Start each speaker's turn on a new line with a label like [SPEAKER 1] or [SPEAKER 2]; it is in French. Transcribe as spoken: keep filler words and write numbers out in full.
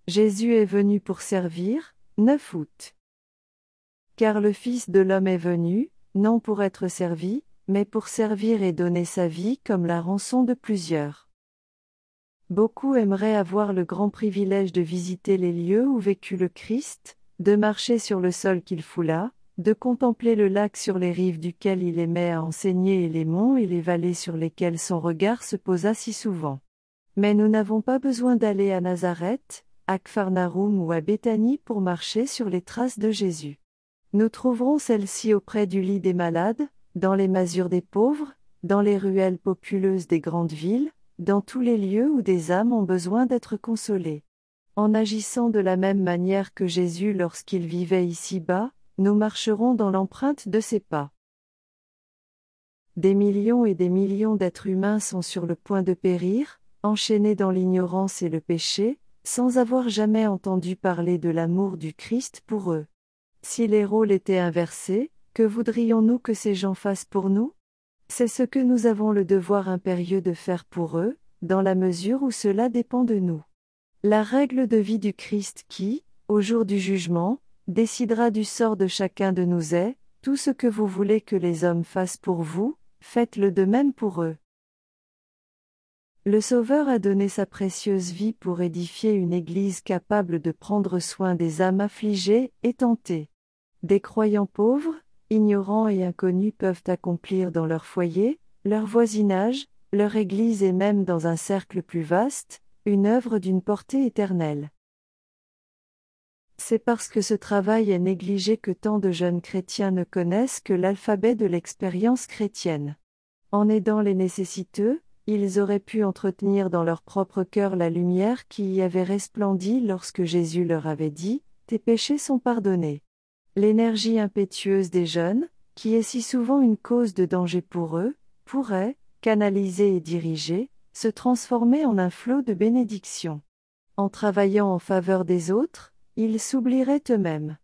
[SPEAKER 1] Jésus est venu pour servir, neuf août. Car le Fils de l'homme est venu, non pour être servi, mais pour servir et donner sa vie comme la rançon de plusieurs. Beaucoup aimeraient avoir le grand privilège de visiter les lieux où vécut le Christ, de marcher sur le sol qu'il foula, de contempler le lac sur les rives duquel il aimait à enseigner et les monts et les vallées sur lesquels son regard se posa si souvent. Mais nous n'avons pas besoin d'aller à Nazareth, à Capharnaüm ou à Béthanie pour marcher sur les traces de Jésus. Nous trouverons celle-ci auprès du lit des malades, dans les masures des pauvres, dans les ruelles populeuses des grandes villes, dans tous les lieux où des âmes ont besoin d'être consolées. En agissant de la même manière que Jésus lorsqu'il vivait ici-bas, nous marcherons dans l'empreinte de ses pas. Des millions et des millions d'êtres humains sont sur le point de périr, enchaînés dans l'ignorance et le péché, sans avoir jamais entendu parler de l'amour du Christ pour eux. Si les rôles étaient inversés, que voudrions-nous que ces gens fassent pour nous ? C'est ce que nous avons le devoir impérieux de faire pour eux, dans la mesure où cela dépend de nous. La règle de vie du Christ qui, au jour du jugement, décidera du sort de chacun de nous est, tout ce que vous voulez que les hommes fassent pour vous, faites-le de même pour eux. Le Sauveur a donné sa précieuse vie pour édifier une Église capable de prendre soin des âmes affligées et tentées. Des croyants pauvres, ignorants et inconnus peuvent accomplir dans leur foyer, leur voisinage, leur Église et même dans un cercle plus vaste, une œuvre d'une portée éternelle. C'est parce que ce travail est négligé que tant de jeunes chrétiens ne connaissent que l'alphabet de l'expérience chrétienne. En aidant les nécessiteux, ils auraient pu entretenir dans leur propre cœur la lumière qui y avait resplendi lorsque Jésus leur avait dit « Tes péchés sont pardonnés ». L'énergie impétueuse des jeunes, qui est si souvent une cause de danger pour eux, pourrait, canalisée et dirigée, se transformer en un flot de bénédiction. En travaillant en faveur des autres, ils s'oublieraient eux-mêmes.